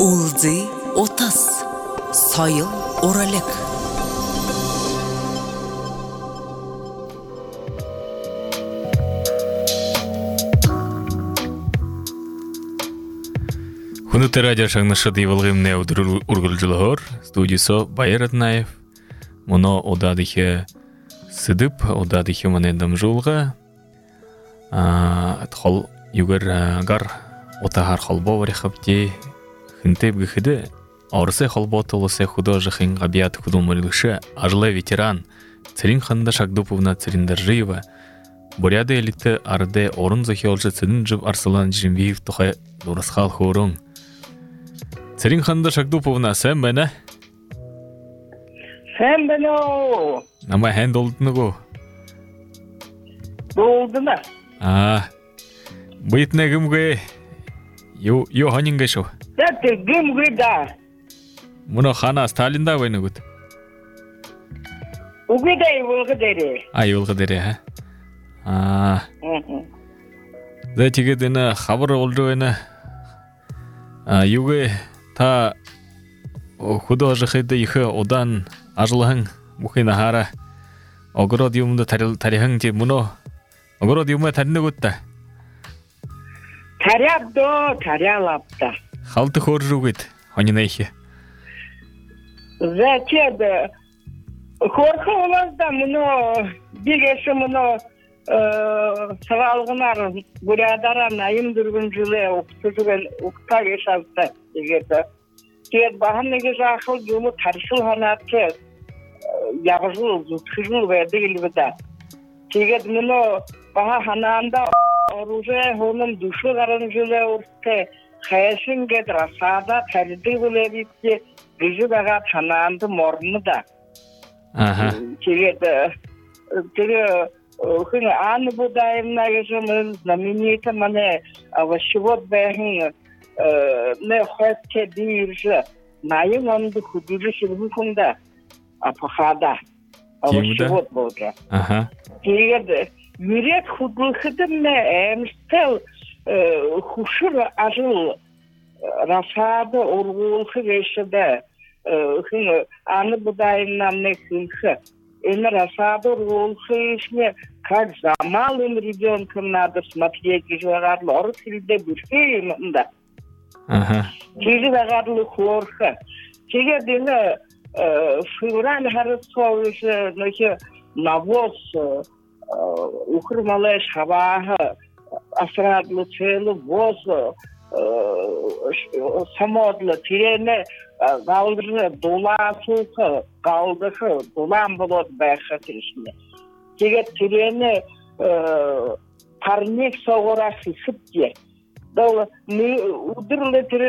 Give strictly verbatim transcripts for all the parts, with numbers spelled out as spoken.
Улзы отас, сайыл оралек. Хунуты радио шаңнышы дейвалғымне ургылжылығыр, студиясы Байыр Атнаев. Мұны одадығы сыдып, одадығы мұнендам жолға. Тхол югар гар отағар холбо варихапте хынтеп гыхыды. Орысы холбо толысы художихын ғабият худомырылышы ажлы ветеран Царин ханда Шагдуповна Цариндаржиева. Буряды элиты арды орын захиолжы цидын жып Арсалан Жимвиев тухай дурасхал хорун. Царин ханда Шагдуповна, сән бәні? Сән бәні о. Нама хэн долдыны го? Долдыны. А, бұйтны гімгі ё ханинга шо? Дәтті гімгі да. Мұны хана Сталинда бәйні гүт? Үгі дәй олғы дәрі. А, олғы дәрі, ха? А, да тегі дені хабыр олды бәйні. Югі та художықыды иқы одан ажылығын мұхайна хара. Оғырод юмды тарихың те мұны оғырод юмы тарины көтті? Тарябды, тарялапты. Халты қоржу көт, ханина ехе? Зәтеді, қорқы олазда мұны бігеші мұны сығалғынар бұрадаран айым дүргін жылы ұқты жүген ұқта кешалды дегеді. Тед бағын неге жақыл жұмы таршыл ғанатты яғызыл, зүткіжіл бәді келбіді. Тегед мұны баға ғананда оружы оның душы ғарын жылы ұртты қайшын кед расада тәрді білебетті жүзі баға ғананды морны да. Тегед тегі Хын аны будайымна ежемін знаменитый мане овощевод бәхін не хотте дейіржі найын онды худыры шырғықында апахада овощевод болды. Тегеді юрет худырқыдым не әмістел хушыр ажыл расады орғылқы вешеді хын аны будайымнан не хынқы. Им рассаду ролхишне, как за малым ребенком надо смотреть, и жагадлы орысылды бүрсеймін да. Тегі жагадлы хорха. Теге дені февраль харысовышы, нөке навоз, ұқырмалы шабағы, асырадлы целы воз, самодлы тирені, Қалдыры доласылқы, қалдықы, долан болады бәқі тірішіне. Тегет тірені парнек соғыра сысып де. Удырлы түрі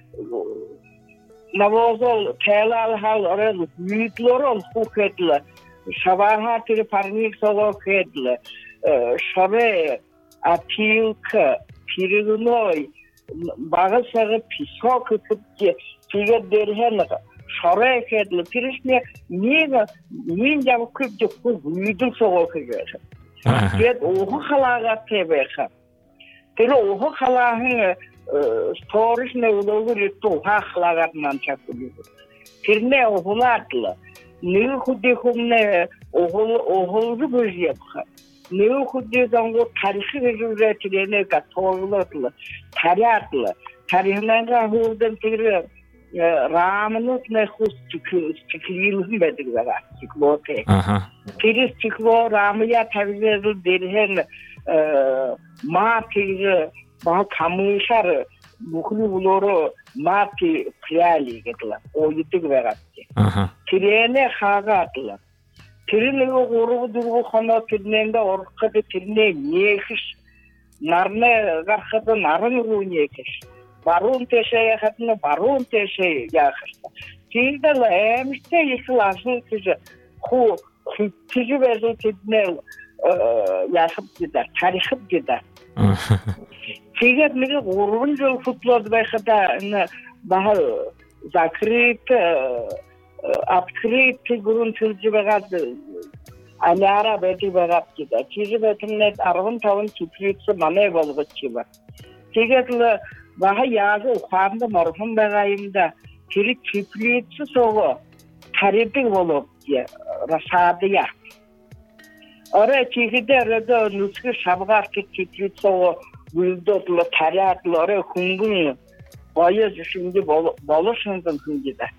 навозол тәлал хал орел үйтлорол хук еділі. Шабаға түрі парнек соғыр еділі. Шабе, атилқы, пирігіной, бағы сағы писок үкіп де. Тегет дерген шорай кәділі пирішіне мен жабы көп деп көп үйдің соғы көгері. Тегет оғы қалаға тебеқі. Тегет оғы қалағын сторышны ұлығы ретті оға қалағатынан чакылығы. Тегіне оғылатылы. Неге құдде құмны оғылғы бөзепқі. Неге құдде заңғы тарихы көгері тегені тоғылатылы. Тарятылы. Тарихынанға ғылдың тегері Рамынут не хуст стеклилым бәдігі бәға, стекло те. Тері стекло рамыя тәвізерді дерген ма тегі баға камышары бұқылы бұлоры ма те пряли кетілі, ойытығы бәға. Терені қаға атылы. Терені ғорығы дұрғы қана түріненді орыққыды түріне некіш, нарны ғарқыды нарын ұруын екіш. Барун теше яхатны барун теше яхатны. Тилдел эмсте ихласыл киже ху киже безу тиднел яхып гидар, тарихып гидар. Тигет миге урун жол футбол байхата бахал закрыт открыт гурун чилжи багат аляра бети багат гидар. Киже бетинет арвын тавын кипритсы мане болгочи бар. Тигет Baha yazı uqamda marhum bagayımda kiri çipliyetsi soğu taridik olup rasadı ya. Oraya çekide rada nuskı şabgarki çipliyetsi soğu büyüdodlu tariyatlı oraya kungun bayız şimdi boluşundun şimdi de.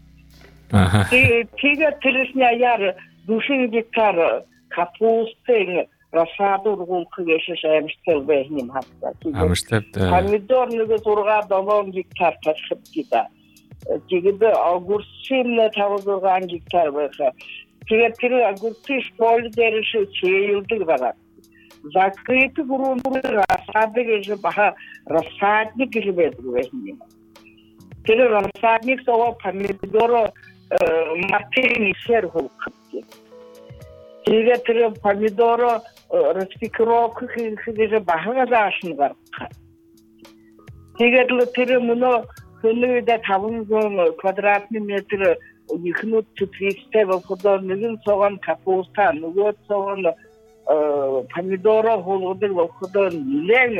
Tiga tirisnya yar duşun gitar kapusteng rasadı urgulku geçiş emiştel behnim hatta. Amistep. Pomidor nüge turga dolon gitar taşıp gida. Tigide agursimle tavuzurgan gitar baka. Tiga tiri agursiş poli derişi çeyildik baka. Закрытый грунт рассадник же баха рассадник же бедруем. Теперь рассадник того помидора матери серхулки. Теперь помидора распикировка же баха зашин гарка. Теперь теперь муно хны да тавын квадратный метр ихнут четыреста выхода нигин соган капуста нугот соган помидора холодер выхода нилен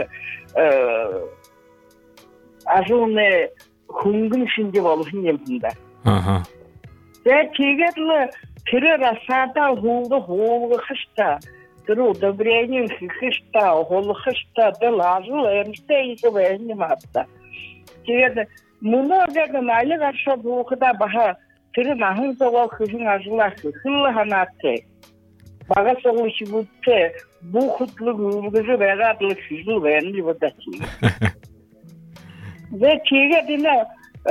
ажуне хунгын шинде болушун емпинда. Ага. Те тигетле тире расада хулды хулды хышта. Тире удобрением хышта, хулды хышта, те лажу эмсте ише вэни матта. Тигет муно гага найлы гарша бухда баха тире нахын зогал хышын ажула хылы ханатте. Бага соғылшы бұтте бұл құтлы ғылғызы бәғатлы шүзіл бәйінді бұдачы. Ve çiğe dine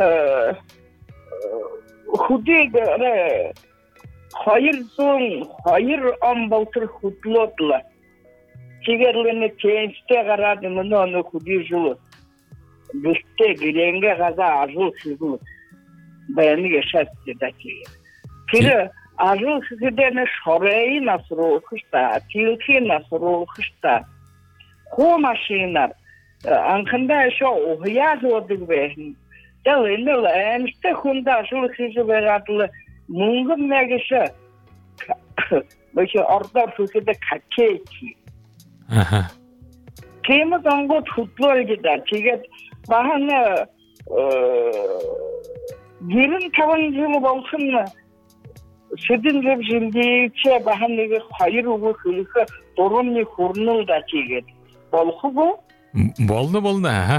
hudi göre hayır son hayır ambaltır hudlotla çiğerlerini çeğençte karadımını onu hudi julu düşte girenge gaza arzu şuzulu beğeni yaşattı da çiğe. Kiri arzu şuzudene şoreyi nasıl oluşta, tilki nasıl oluşta, ko maşinler Ankında şu ohyaz olduk behin. Dalınlı enste hunda şu kızı beratlı mungum megişe. Böyle orada fıkıda kakeki. Aha. Kıyımız ongo tutluyor gider. Çünkü bahane gelin tabancılı olsun mu? Sütün gibi şimdice bahane hayır uğu kılıkı torunlu kurnul da çiğet. Bolku bu? Болды болды аха.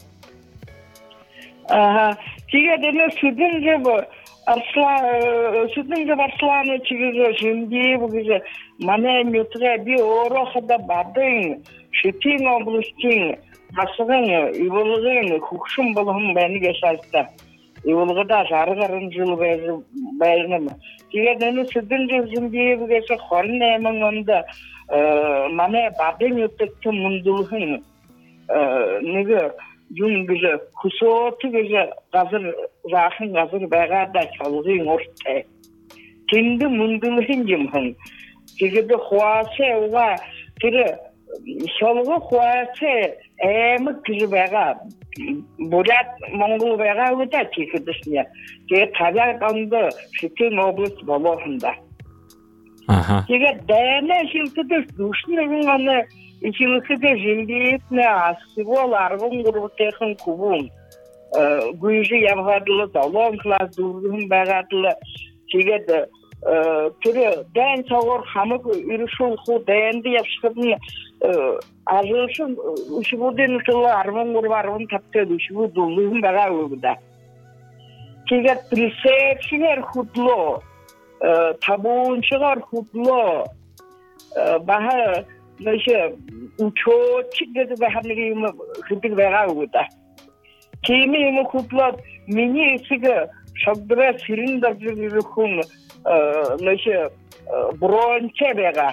Ага. Тиге дене sütün gibi arslan sütün gibi arslanı çiğiyor şimdi bu güzel. Mane nütre bir oroxda badın. Şitin obluştin. Basığın ivulğın hukşum bulğum beni geçerdi. Ivulğda jargarın jıl bayırnım. Tиге дене sütün gibi şimdi bu güzel xorun emin onda mane badın yütekti mundulğın. Nige yun güzel kusotu güzel gazır rahın gazır bagada çalgın orta kendi mundulğun jimhın tigi de xuase va tiri şolgu xuase emek güzel baga bulat mongol baga uta tikidisnya ke tagarganda şitin oblast bolohunda Aha. Tigi dene şilkide düşünün onu İçilikte jindiyetne asıgol arvun grubutekın kubun. Güyücü yapgadılı dalon klas durduğun bağadılı. Çiğede türü den çağır hamık ürüşül ku dendi yapışkıdın azılsın üşübudin üşülı arvun grubu arvun tapte üşübud durduğun bağa uğuda. Çiğede prisepsiner hudlo, tabuğunçılar hudlo, baha Neyse, uçoçik dedi ve hamile hıdık verağıda. Kimi yine kutlar mini esige şabdra silindir bir kun neyse bronçe vega.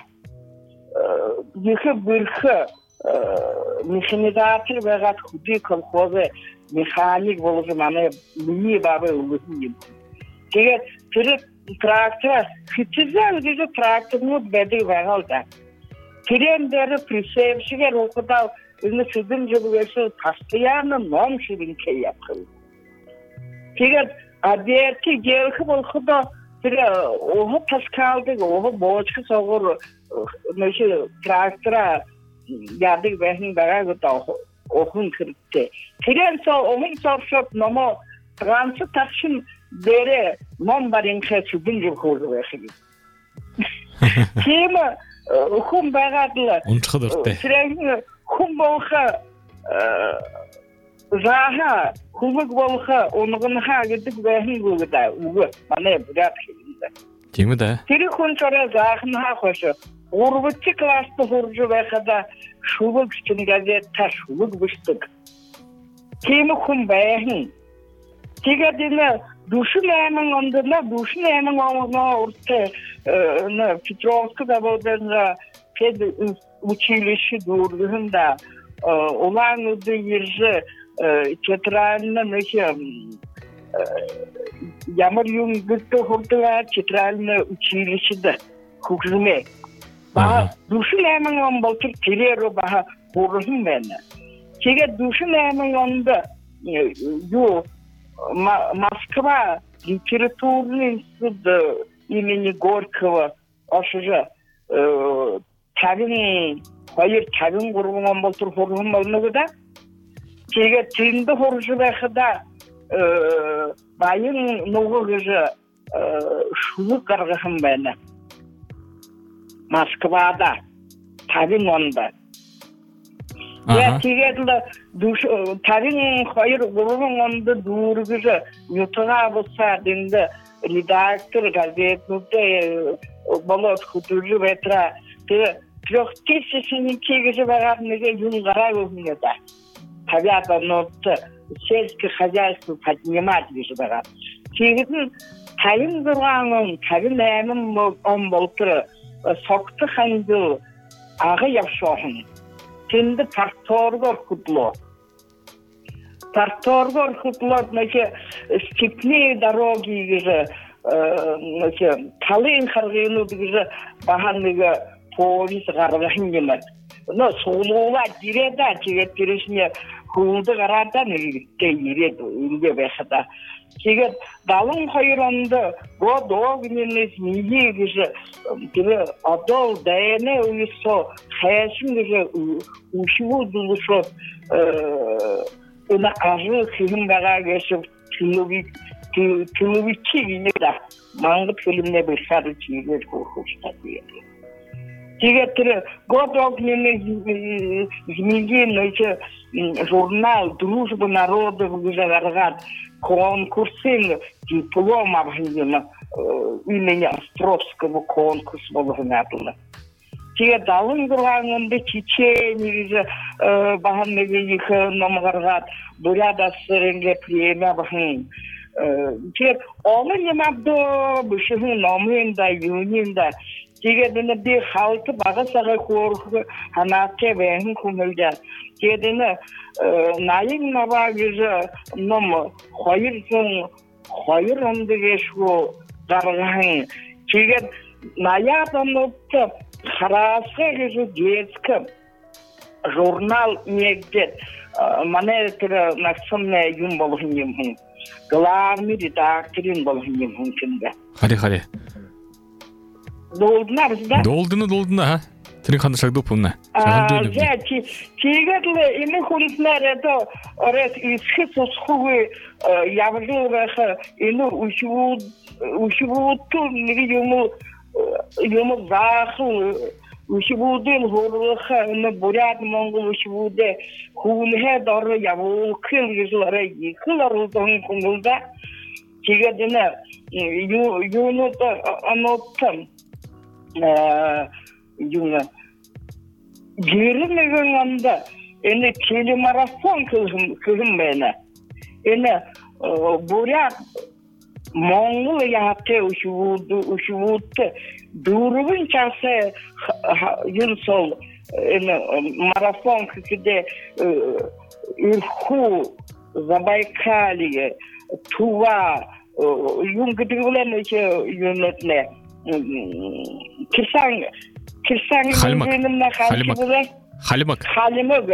Yıkı bırkı mekanizator vega hıdık kolkoze mekanik bolu zamane mini baba uluhuyum. Çünkü tırı traktör hıtızel gibi traktörünü bedi verağıda. Kirenleri prisevşiger okuda ünlü südün cübügesi taşlayanı nom şirinke yapıldı. Kiren adiyeti gelkip okuda kire ohu taşkaldık, ohu boğuşku soğur neyse traktıra yardık behnin baga gıda оқын кіріпті. Тирен сол оғын соршып номо трансы тақшын бере ном барин қасы бүн жыл қорды бәқі. Темі хум бағадылы. Ончықы дұртты. Сірәңі хум болға заға, хумық болға онығын хағыдық бәхін бұғыда. Уғы, мане бұдап келімді. Теңі да? Тері күн сора зағын хақошы. Орбытчы класты хұржы бәқада шулық үшін газетта шулық бұштық. Темі хум бәхін. Тегедені душын әмін ондына, душын әмін ондына ұрты Петровскі заводында пед училище дұрдығында олан ұды ержі театральны Ямар юнгысты хұрдыға театральны училищеді күкізіме. Душын әмін он болтыр терері баға қорығын мәні. Теге душын әмін онды Москва литературный институт имени Горького ашыжы табин, хайыр табин құрғын болтыр қорығын болмығы да. Теге түйінді қорыжы бәқіда байын нұғы ғыжы шулы қарғығын бәні. Москвада табин онда. Тегеділі табин хайыр құрғын онды дұрғыжыютыға бұса деңді редактор газетнуды болот художи ветра трех тысячный кегежи бағарныға юнгара өгінеді. Табиата нотты сельское хозяйство поднимать вижу бағар. Тегетін тайын тұрғанын, табин әмін он болтыры соқты қанды ағы япшоғын. Тенді парторгор құтлы. Парторгор құтлы, степные дороги, талын қарғыны бағанныға повис ғарғын емет. Соғылуға диреді, тегет тересіне құлды ғарадан үлгітте ереді, үлге бәқіда. Тегет далын қойыранды, ғод оғыненіз неге кежі, адол дәйіне ұйысо, қаяшын кежі ұшығы дұлышып, ұна қажы қиын баға кешіп, тылывичи генеда, маңғыт фильмне бешары чиегер қорқышта дейді. Тегеттірі, ғод оғыненіз змеген журнал «Дружба народов» ғарғат, конкурсын диплом абхингена имени Островского конкурс болғынатылы. Теге далын тұрғанында Чеченеге бағанныға екі номғарғат бұряда сырынға премия бағын. Теге оны немабды бұшығын номында, юнында. Теге дені бір халқы бағасаға қорқы ханатке бәйін көңілдер. Теге дені найын набағызы ном қойырсын, қойыр онды кешкі дарғағын. Теге наятын ұтты қарасқа кеші детскі журнал негдет. Мана әтірі нақсымна юн болғын емін. Главный редакторин болғын емін кінді. Қали-қали. Долдына бізді? Долдыны, долдына, ха? Тірін қанды шағды ұпымна? Тегедлі іні құлысынар әді орес үскі сұсқығы явжыл бәқі іні үшігуытту неге емі зақыл үшігудын ғұрылықы іні бұряд мұңғыл үшігуды құлыға дары явыл күл езілері екіл арылдығын құңылда тегедіні юнуды аноттым юны Герімеген анда, әне телемарафон кізім мәні. Әне бұряқ Моңғыл яғапте үшівудды дұрығын часы ен сол марафон кізіде үрху, Забайкалия, Тува, юнгіді білен өте юнетіне. Кірсаң Халимак. Халимак. Халимак. Халимак.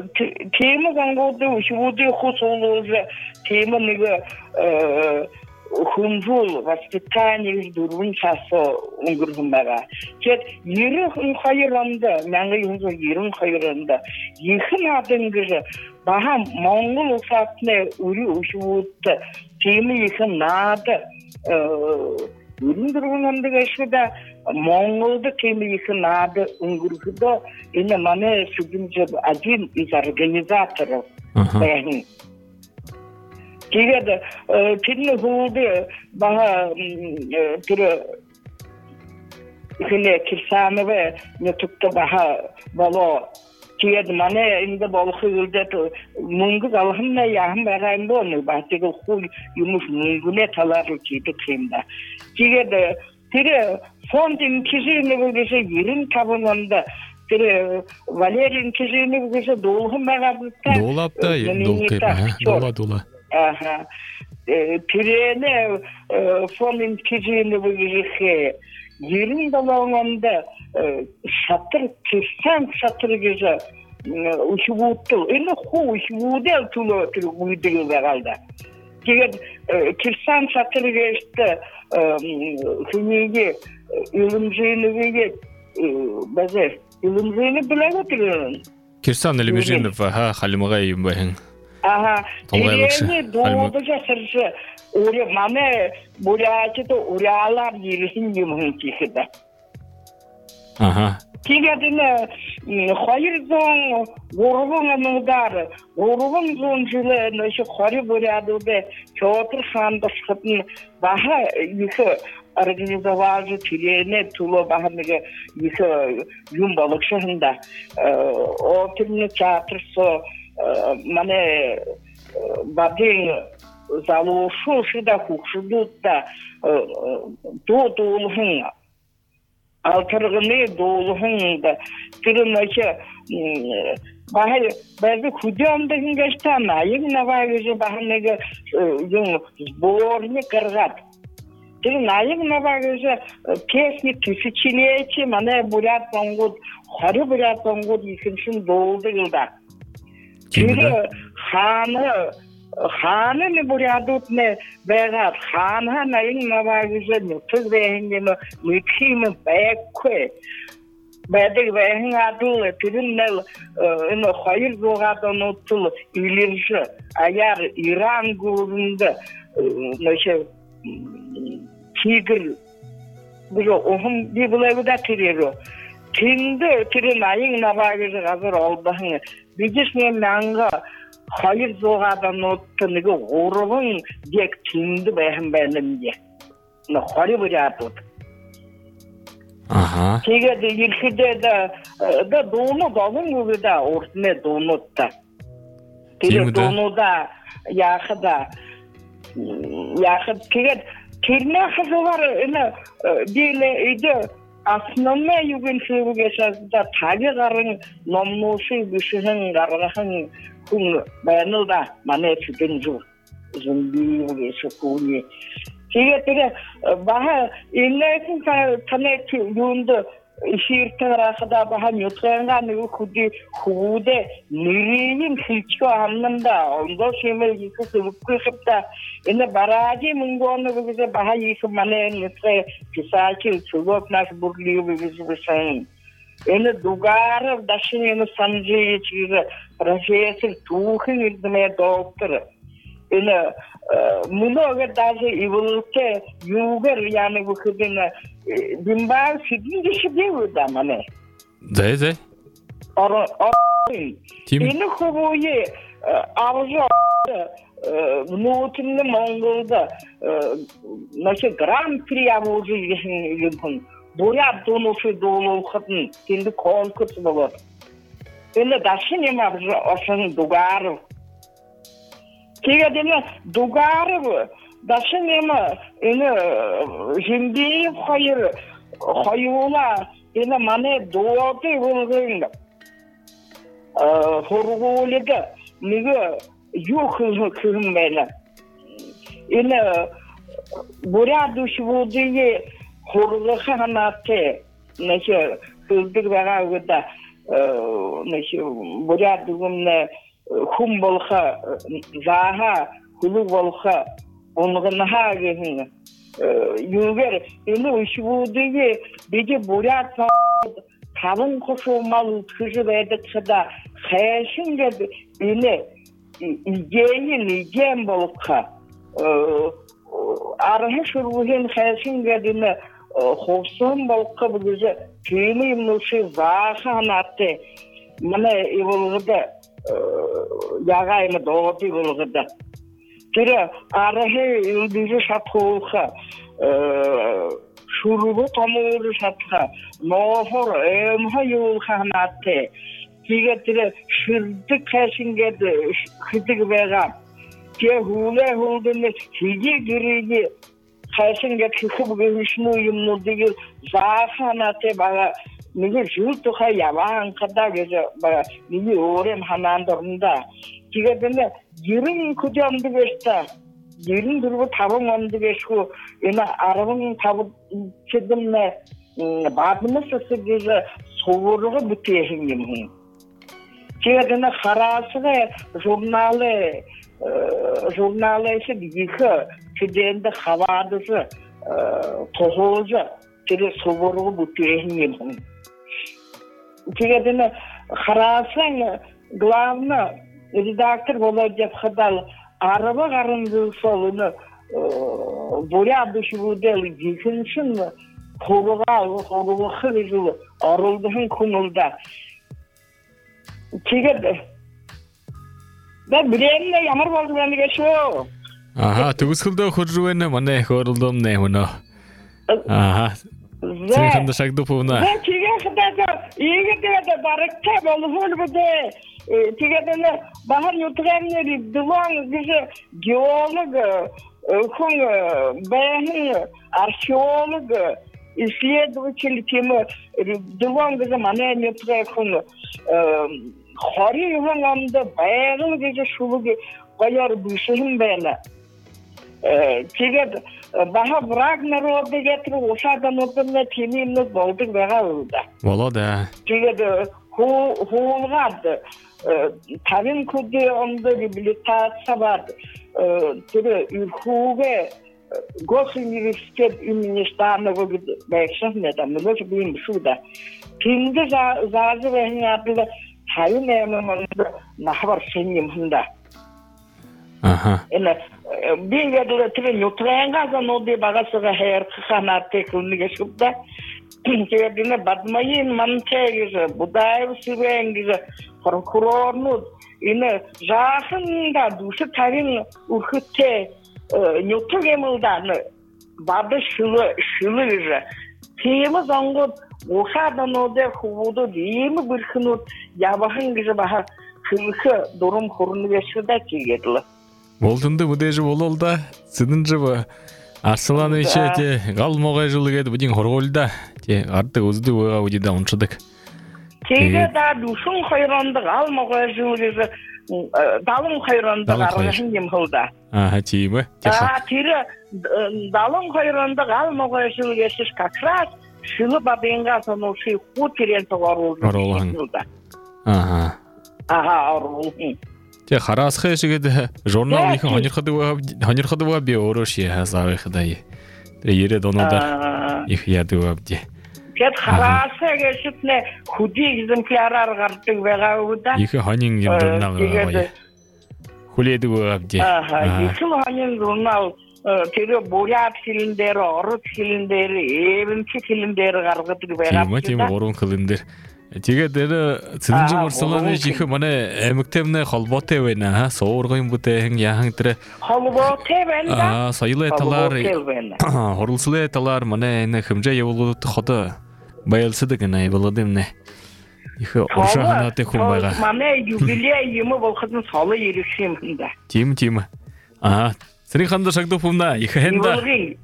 Темі қаңғылды үшівуды құс олуызы темі неге хунжул воспитание дурун часо унгургумага. Кет ирин хайранда, маңы юнзо ирин хайранда. Ихин адынгыжы баха монгол усатны ури ушуутты. Теми ихин нады. Ирин дургунанды гашыда монголды теми ихин нады унгургудо. Ина мане судимжы один из организаторов. Кигеді, тіні ғылды баға түрі үхіне кірсанывы нетікті баға бало кигеді мане инді болықы үлдеті мұңғыз алғынна яғын бағайын болны бағтегі құл юмыш мұңғыне таларыл кейді кейімді. Кигеді, түрі фондын кежені бұлгесі ерін табынында түрі Валерин кежені бұлгесі долғын бағабытта Долапта, дола-дола. Ага. Пирене фондын кежені бұлгесі ерін балауғанда шатыр, кірсан шатыр кежі ұшығуыттыл. Әні қу ұшығуыдел тұлы түрі ұйдығы бағалда. Кегед кірсан шатыр кежді күнеге үлімжейініге бәзі үлімжейіні біләгі түрін. Кирсан Элимежинов, ага, халимага юмбахин. Ага, пирене doğdu жасыршы. Уре маме бурятыды уралар ерісін емін кеседі. Ага. Кегедіні хайыр зоң орғын аныңдары, орғын зоң жылы нөші хайыр бурядыды чотыр шандышқытын баға екі организоважы пирене тулы бағанығы екі юм балықшығында. О түріне театрсы мане бадың залушу шыда хукшыдутта доолухун алтыргыны доолухун тириноче бахай бәзі худямдығын гештан айын навагыжы баханығы юн сборник кыргат тирин айын навагыжы песни тысячелетия мане бурят монгут хары бурят монгут икіншін доолды жылда тири ханы ханы не бурядут не бегат ханы наин навагыжы нутыз бэхингені мытхимы бэккwe бэдэг бэхин адулы тириннел ino хайыр зоғадан оттылы илиржы аяр Иран гурунда нөше тигр бұжо оғым бибылайбыда тиреро тинді тирин айын навагыжы ғазыр олбахын бігіс мен мәңгі хайыр зоғадан оттыныгы орығын дек тинді бәхін бәнімде. Хайыр бұратуд. Ага. Тегеді елкіде да доны дауын өгіда ортыне донытта. Теге донуда яқыда. Яқыд тегеді керме қызылар белі үйді Асланма юген сөйге жазда тағы қарын номнусы бүшігін қарғахын күн баянылда мане сүтін жүр. Зымбейі өгесі күне. Теге теге баға елләйсін танайты юнды шиыртын рақыда баға нүтқанған өкуді хууде нұрейін сүлчі амнында. Онда шемел екі сүліп көшіпті. Ені баради мұңғаны бүгізі баға екі мане нүтқы писачы сүліп наш бұрлығы бүгізі бұшайын. Ені дугаров дашын ені санжейі чиғы профессор тухын үлдіме доктор. Ені мұнығы даже ивылты югар яны бұқыдыны Димбар сидинде шибеу да мане. Зай зай. Ор ор. Ины хубуе авжо внутренне монголда наше гран-при авужи юнхун. Бурят донуфи долухатын тинди конкурс болот. Ины дашын ем авжо осын дугаров. Кегедене дугаров Дашын емі, ені жембейіп қайыр, қайуыла, ені мане доғаты ғылғын. Құрғылыды, неге юқ күхін мәлі. Ені бурят үшівудығы құрғылығы ғанаты, нәше күлдік баға өді, нәше бурят үгімні хүм болға, заға, күлі болға, Onların hagehin yüger ini uşbuduğu bece buraya tavın koşulmalı kızı verdik da hayşin gibi ini igeyin igen bolka arhe şurbuhin hayşin gibi hoşsun bolka bu güzel kimi nuşu vahanatı mana evolugda yagayma doğru evolugda Kira arahe yıldızı satılka, şurubu tamuru satka, nohor emha yol kanatı, kira kira şırdık kaşingede, şırdık vegan, kira hule huldene, hige girigi, kaşingede çıkıp görüşmü yumlu değil, zahanatı bana, niye jültüha yavan kadar gece, bana niye orem hanandırında, Kira dene yerin kucağımda geçti. Yerin durumu tavım önde geçti. Yani arabanın tavı çedim ne badımı sesi gece soğuruğu büteyim. Kira dene harası ve jurnalı jurnalı ise yıkı çedende havadısı tohuzu kira soğuruğu büteyim. Kira dene harasın главное редактор Володя Хадал арaba karındığı solunu buraya düşürdüğü yıkınsın koruğa koruğa hızlı arıldığın konulda Çiğde ben bilenle yamar oldu ben geçiyor Aha tuguskulda hurruene mane horuldum ne bunu Aha Sen kanda şakdı puvna Ben çiğde kadar iyi de barakta bolhul bu de Тигедene bahar yutganları divan bize geolog, kung beğeni arkeolog, исследователь темы divan bize mane yutgan kung hari yuvanında beğeni bize şulu bayar büyüsün beğeni. Tiged bahar bırak narodu getirip oşadan oturma temimli bolduk veya oldu. Valla da. Tiged hu huulgadı. Tarin kudu onda rehabilitasyon var. Tabi ülküge Gos Üniversitet Üniversitesi'ne bu bekşen neden? Bunu bilmiyorum şurada. Şimdi zazı ve hiyatlı tarin emanında nahvar senyim hında. Aha. Yani bir yerde tabi nutrengazan o diye bağısıga her kanat tekuni geçipte. Kebine badmayın mantığı budayı sürengiz prokurornud ine jahında duşu tarin urhute nyotugemuldan badı şılı şılı temi zangut oşadan ode huvudu diyemi birkinut yabahın gize baha kılkı durum kurunu geçirde çiğetli. Болтунды будежи бололда сидинжи ба Арслан иче те галмогай жылыгет будин хорголда те арты узды уга удида унчыдык. Тиге да душун хайрандык алмогай жылыгы далын хайрандык аргын дем холда. Ага тиме. А тире далын хайрандык алмогай жылыгы сиш как раз шылы бабенга соноши хутерен тогарулда. Ага. Ага арулын. Те харасхэ шигэд журнал их хонирхадыва хонирхадыва би ороши хасавы хадай. Тэ ире донодар их ядыва бди. Кет харасхэ гэшитне худи экземплярар гардыг байгаа уда. Их хонин журнал байгаа. Хулэдыва бди. Ага, их хонин журнал тэр бурят хилэндэр, орут хилэндэр, эвэмчи хилэндэр гаргадаг байгаа. Тийм тийм гурван календар. Тэгээд энэ цэдэнжин морсолооны жих манай эмэгтэймнэ холбоотой байна хаа суургын бүтээн яхан тэр холбоотой байна аа соёлын талаар хурлслын талаар манай энэ хэмжээ явуулалт хот баялсдаг нэ болодэмнэ их уршаханаатай хүн байгаа манай юбилей юм болоход соло ирэх юм да тийм тийм аа сэрийн хандаа шагдах хүмнэ их хэнда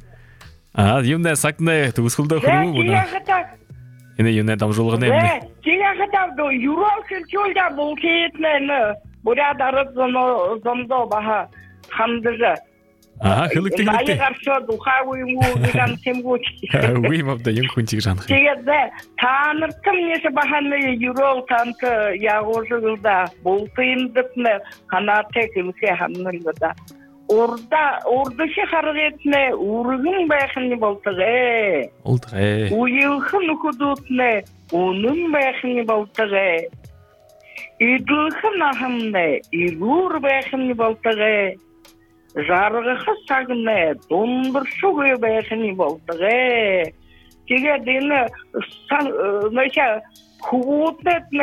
аа юмнэ сагнэ төгсгөлдөө хөрвөө бүнэ Энэ юунэ дамжуулгын юм. Тига хатав юурал чөлда булхитнэ буря дарат зоно зомдо баха хамдыжа. Аа хэлэгтэй хэлэгтэй. Аягаар шод ухаагүй юм уу гэн тэмгүүч. Үгүй юм да юм хүнчиг жанах. Тэгээд та нарт нэс баханы юурал танк ягуулда бултиндэтнэ ханаатэй хэмсэ хамнэлда. Orada, oradaki hareketine uğrun bakını baltığı. Олдгай. Uyulkın hudutne onun bakını baltığı. İdilkın ahımne ilur bakını baltığı. Жарғысы сағыны дондыршы көй бәйхіні болдығы. Теге дені мәше кубудетіне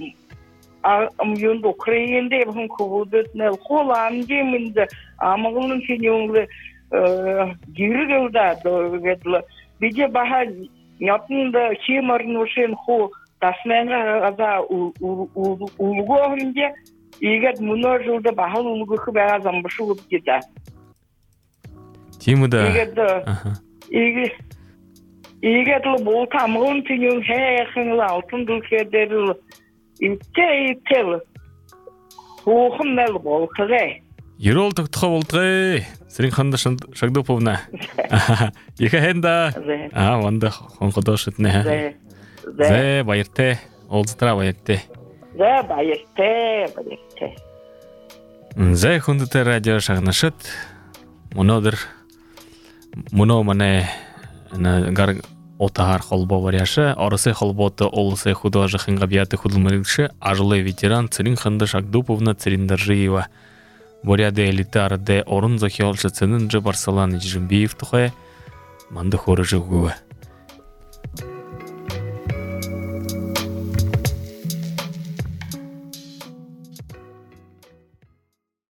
енді Украинде бұн кубудетіне қол амдемінді амығылын сенеуіңді гері келді. Биде баға ятынды кемірін өшен қол тасменға ғаза ұлғы өңінде Игет мұны жылды бағыл ұлғықы бәға замбышы өп кеді. Тимуда. Игет бұл тамғын түнің әйқіңілі алтын дүлкедерілі. Итте-иттел. Оқым мәл бол қығай. Ерол тұқтыға болдығы. Сірін қанды шағды повна. Ека хенда. А, ванда қонқыда шытны. Зе, байырте. Олдыстыра байырте. Зе, байырте, байырте. Зе, хундыты радио шағнашыт. Мұнодыр. Мұно мане гар отағар қолбо варяшы. Арысы қолботы олысы худо жықынға бияты худылмырылшы. Ажылы ветеран Цирин қанды Шагдуповна Цириндаржиева. Боряды элитарды орын зохиалшы цинын жы Барсаланы Жимбиев тұқай. Манды хоры жығуы.